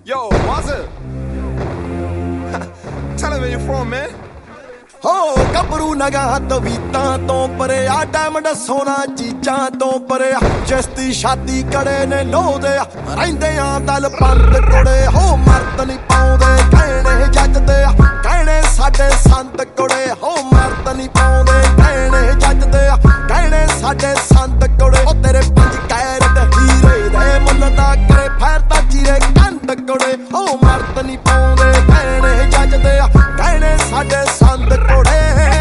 Yo, what's it? Tell him where you're from, man. ਹੋ ਗੱਭਰੂ ਨਗਾਂ ਤਵੀਤਾਂ ਤੋਂ ਪਰਿਆ ਡਾਇਮੰਡ ਸੋਨਾ ਚੀਜ਼ਾਂ ਤੋਂ ਪਰਿਆ ਜਿਸ ਦੀ ਸ਼ਾਦੀ ਕੜੇ ਨੇ ਲੋਦੇ ਰਹਿੰਦੇ ਆ ਦਲ ਬੰਦ ਕੁੜੇ ਹੋ ਮਰਦ ਨਹੀਂ ਪਾਉਂਦੇ ਕਹਿਣੇ ਜੱਜਦੇ ਕਹਿਣੇ ਸਾਡੇ ਸੰਤ ਕੁੜੇ ਹੋ ਮਰਦ ਨਹੀਂ ਪਾਉਂਦੇ ਕਹਿਣੇ ਜੱਜਦੇ ਕਹਿਣੇ ਸਾਡੇ ਸੰਤ ਕੁੜੇ ਉਹ ਤੇਰੇ ਪੰਜ ਕੈਰਟ ਹੀਰੇ ਦੇ ਮੁੱਲ ਦਾ ਕਰੇ ਫੈਰ ਤਾਂ ਚੀਰੇ ਕੰਧ ਕੁੜੇ ਹੋ ਮਰਦ ਨਹੀਂ ਪਾਉਂਦੇ ਕਹਿਣੇ ਜੱਜਦੇ ਕਹਿਣੇ ਸਾਡੇ ਸੰਤ ਕੁੜੇ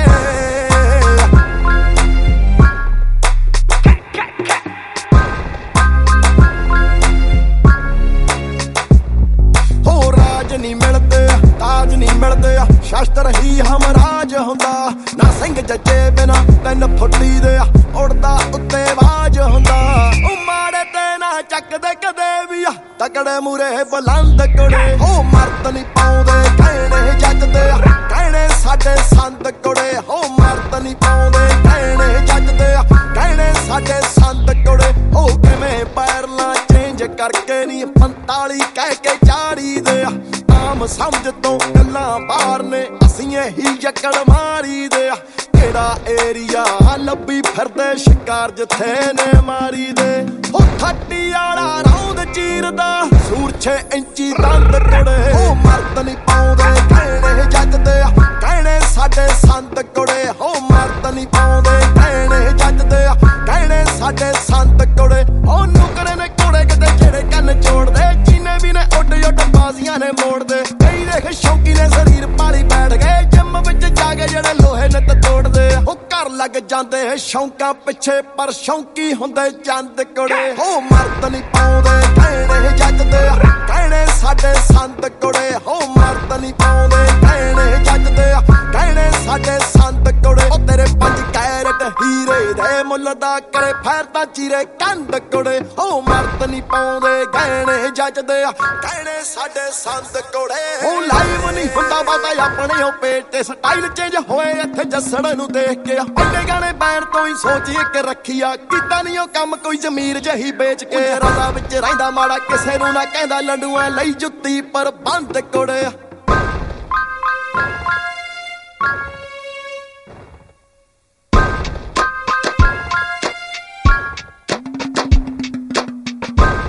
ਹੋ ਰਾਜ ਨਹੀਂ ਮਿਲਦੇ ਤਾਜ ਨਹੀਂ ਮਿਲਦੇ ਸ਼ਸਤਰ ਹੀ ਹਮਰਾਜ ਹੁੰਦਾ ਨਾ ਸਿੰਘ ਜੱਜੇ ਬਿਨਾ 3 ਫੁੱਟੀ ਦੇ ਉੜਦਾ ਉੱਤੇ ਬਾਜ ਹੁੰਦਾ ਉਹ ਮਾੜੇ ਤੇ ਨਾ ਚੱਕਦੇ ਕਦੇ ਵੀ ਤਕੜੇ ਮੂਰੇ ਬੁਲੰਦ ਕੁੜੇ ਹੋ ਮਰਦ ਨਹੀਂ ਪਾਉਂਦੇ ਕਹਿਣੇ ਜੱਜਦੇ ਕਹਿਣੇ ਸਾਡੇ ਸੰਤ ਕੁੜੇ ਹੋ ਮਰਦ ਨਹੀਂ ਪਾਉਂਦੇ ਕਹਿਣੇ ਜੱਜਦੇ ਕਹਿਣੇ ਸਾਡੇ ਸੰਤ ਕੁੜੇ ਹੋ ਕਿਵੇਂ ਪੈਰਲਾਂ ਚੇਂਜ ਕਰਕੇ ਨਹੀਂ 45 ਕਹਿ ਕੇ ਚਾੜੀ ਦੇ ਆਮ ਸਮਝ ਤੋਂ ਗੱਲਾਂ ਬਾਹਰ ਨੇ ਅਸੀਂ ਇਹੀ ਯਕੜ ਮਾਰੀ ਦੇ ਕਿਹੜਾ ਏਰੀਆ ਲੱਭੀ ਫਿਰਦੇ ਸ਼ਿਕਾਰ ਜਿੱਥੇ ਨੇ ਮਾਰੀ ਦੇ ਉਹ 30 ਵਾਲਾ ਰੌਂਦ ਚੀਰਦਾ ਸੂਰ 6 ਇੰਚੀ ਦੰਦ ਕੁੜੇ ਉਹ ਮਰਦ ਨਹੀਂ ਪਾਉਂਦੇ ਕਹਿਣੇ ਜੱਜਦੇ ਕਹਿਣੇ ਸਾਡੇ ਸੰਤ ਕੁੜੇ ਹੋ ਮਰਦ ਨਹੀਂ ਪਾਉਂਦੇ ਕਹਿਣੇ ਜੱਜਦੇ ਕਹਿਣੇ ਸਾਡੇ ਸੰਤ ਕੁੜੇ ਉਹ ਨੁਕਰੇ ਨੇ ਕੁੜੇ ਕਿਤੇ ਜਿਹੜੇ ਕੰਨ ਜੋੜਦੇ ਚੀਨੇ ਵੀ ਨੇ ਉੱਡ ਬਾਜ਼ੀਆਂ ਨੇ ਮੋੜਦੇ ਕਈ ਦੇਖ ਸ਼ੌਂਕੀ ਨੇ ਸਰੀਰ ਪਾਲੀ ਬੈਠ ਗਏ ਜਿੰਮ ਵਿੱਚ ਜਾ ਕੇ ਜਿਹੜੇ ਲੋਹੇ ਨਿੱਤ ਤੋੜਦੇ ਉਹ ਘਰ ਲੱਗ ਜਾਂਦੇ ਸ਼ੌਂਕਾਂ ਪਿੱਛੇ ਪਰ ਸ਼ੌਂਕੀ ਹੁੰਦੇ ਚੰਦ ਕੁੜੇ ਹੋ ਮਰਦ ਨਹੀਂ ਪਾਉਂਦੇ ਕਹਿਣੇ ਜੱਜਦੇ ਕਹਿਣੇ ਸਾਡੇ ਸੰਤ ਕੁੜੇ ਹੋ ਮਰਦ ਨਹੀਂ ਪਾਉਂਦੇ ਕਹਿਣੇ ਜੱਜਦੇ ਕਹਿਣੇ ਸਾਡੇ ਸੰਤ ਕੁੜੇ ਉਹ ਤੇਰੇ ਪੰਜ ਕੈਰਟ ਹੀਰੇ ਦੇ ਮੁੱਲ ਦਾ ਕਰੇ ਫੈਰ ਤਾਂ ਚੀਰੇ ਕੰਧ ਕੁੜੇ ਹੋ ਮਰਦ ਨਹੀਂ ਪਾਉਂਦੇ ਕਹਿਣੇ ਜੱਜਦੇ ਕਹਿਣੇ ਸਾਡੇ ਸੰਤ ਕੁੜੇ ਉਹ ਲਾਈਵ ਨਹੀਂ ਹੁੰਦਾ ਬਾਬਾ ਆਪਣੇ ਉਹ ਪੇਟ ਤੇ ਸਟਾਈਲ ਚੇਂਜ ਹੋਏ ਇੱਥੇ ਜੱਸੜ ਨੂੰ ਦੇਖ ਕੇ ਪਹਿਲੇ ਗਾਣੇ ਬੈਣ ਤੋਂ ਹੀ ਸੋਚੀ ਕੇ ਰੱਖਿਆ ਕੀਤਾ ਨਹੀਂ ਉਹ ਕੰਮ ਕੋਈ ਜ਼ਮੀਰ ਜਹੀ ਵੇਚ ਕੇ ਰਾਦਾ ਵਿੱਚ ਰਹਿੰਦਾ ਮਾੜਾ ਕਿਸੇ ਨੂੰ ਨਾ ਕਹਿੰਦਾ ਲੰਡੂਆਂ ਲਈ ਜੁੱਤੀ ਪਰ ਬੰਦ ਕੁੜੇ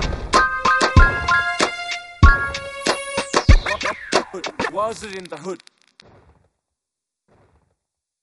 Was it in the hood?